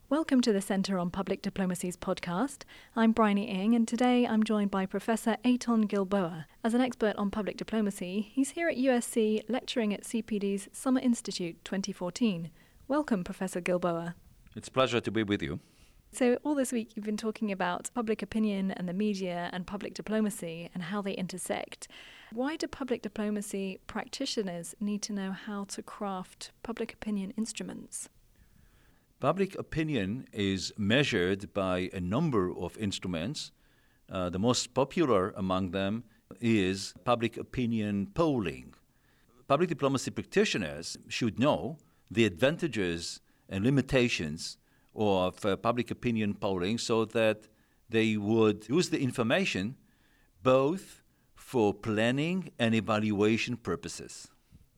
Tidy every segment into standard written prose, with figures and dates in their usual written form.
Welcome to the Centre on Public Diplomacy's podcast. I'm Bryony Ing, and today I'm joined by Professor Eitan Gilboa. As an expert on public diplomacy, he's here at USC lecturing at CPD's Summer Institute 2014. Welcome, Professor Gilboa. It's a pleasure to be with you. So all this week you've been talking about public opinion and the media and public diplomacy and how they intersect. Why do public diplomacy practitioners need to know how to craft public opinion instruments? Public opinion is measured by a number of instruments. The most popular among them is public opinion polling. Public diplomacy practitioners should know the advantages and limitations of public opinion polling so that they would use the information both for planning and evaluation purposes.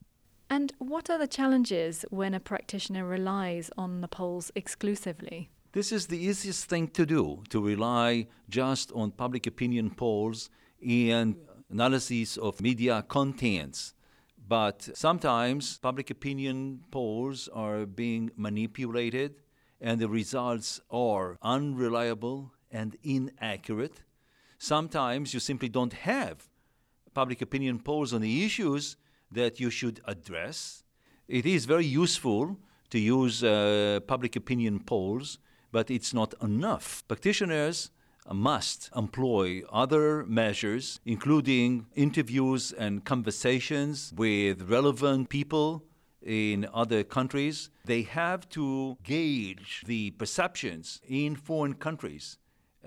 And what are the challenges when a practitioner relies on the polls exclusively? This is the easiest thing to do, to rely just on public opinion polls and analysis of media contents. But sometimes public opinion polls are being manipulated and the results are unreliable and inaccurate. Sometimes you simply don't have public opinion polls on the issues that you should address. It is very useful to use public opinion polls, but it's not enough. Practitioners must employ other measures, including interviews and conversations with relevant people in other countries. They have to gauge the perceptions in foreign countries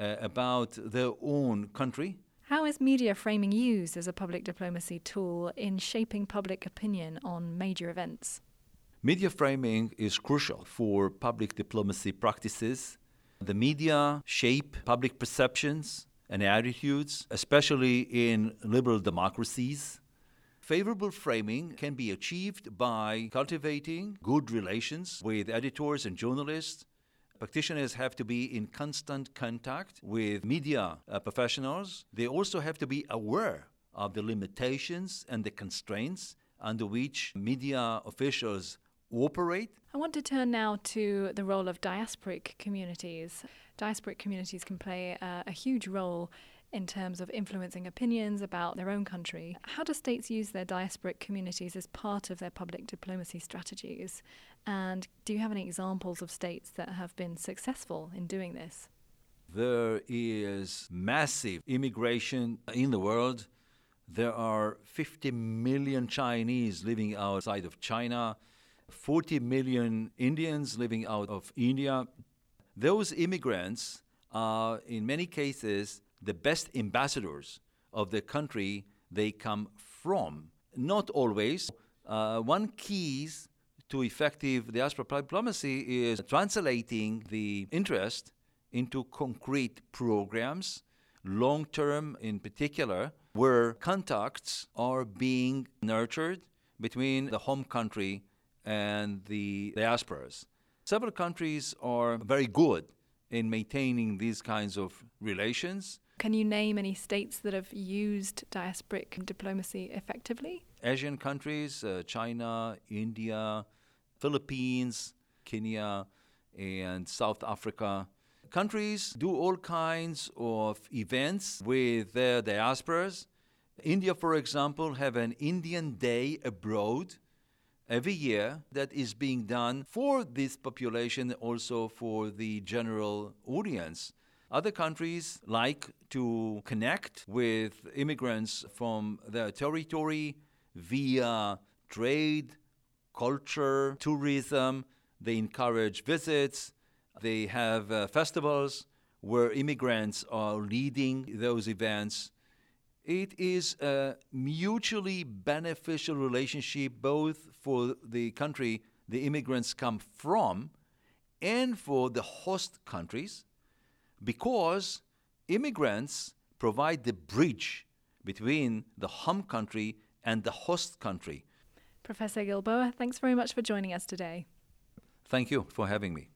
about their own country. How is media framing used as a public diplomacy tool in shaping public opinion on major events? Media framing is crucial for public diplomacy practices. The media shape public perceptions and attitudes, especially in liberal democracies. Favorable framing can be achieved by cultivating good relations with editors and journalists. Practitioners have to be in constant contact with media professionals. They also have to be aware of the limitations and the constraints under which media officials operate. I want to turn now to the role of diasporic communities. Diasporic communities can play a huge role in terms of influencing opinions about their own country. How do states use their diasporic communities as part of their public diplomacy strategies? And do you have any examples of states that have been successful in doing this? There is massive immigration in the world. There are 50 million Chinese living outside of China, 40 million Indians living out of India. Those immigrants are, in many cases, the best ambassadors of the country they come from. Not always. One key to effective diaspora diplomacy is translating the interest into concrete programs, long-term in particular, where contacts are being nurtured between the home country and the diasporas. Several countries are very good in maintaining these kinds of relations. Can you name any states that have used diasporic diplomacy effectively? Asian countries, China, India, Philippines, Kenya, and South Africa. Countries do all kinds of events with their diasporas. India, for example, have an Indian Day abroad every year that is being done for this population, also for the general audience. Other countries like to connect with immigrants from their territory via trade, culture, tourism. They encourage visits. They have festivals where immigrants are leading those events. It is a mutually beneficial relationship both for the country the immigrants come from and for the host countries, because immigrants provide the bridge between the home country and the host country. Professor Gilboa, thanks very much for joining us today. Thank you for having me.